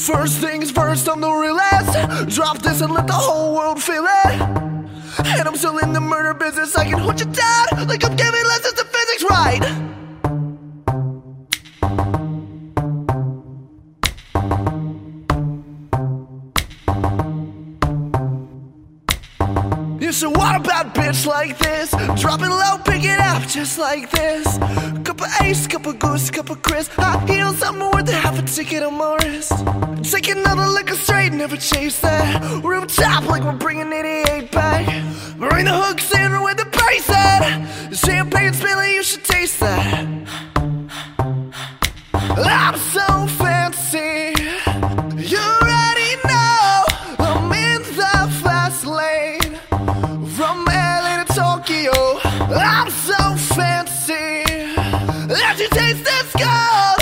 First things first, I'm the realest. Drop this and let the whole world feel it. And I'm still in the murder business. I can hold you down like I'm giving lessons of physics, right? You should want a bad bitch like this. Drop it low, pick it up just like this. Cup of Ace, cup of Goose, cup of Chris. High heels, something worth a half a ticket on my wrist. Take another liquor straight, never chase that. Rooftop like we're bringing 88 back. Bring the hooks in with the bass at. Champagne spilling, you should taste that. I'm so fancy. You already know I'm in the fast lane. From LA to Tokyo, I'm so fancy. Let you taste this gold.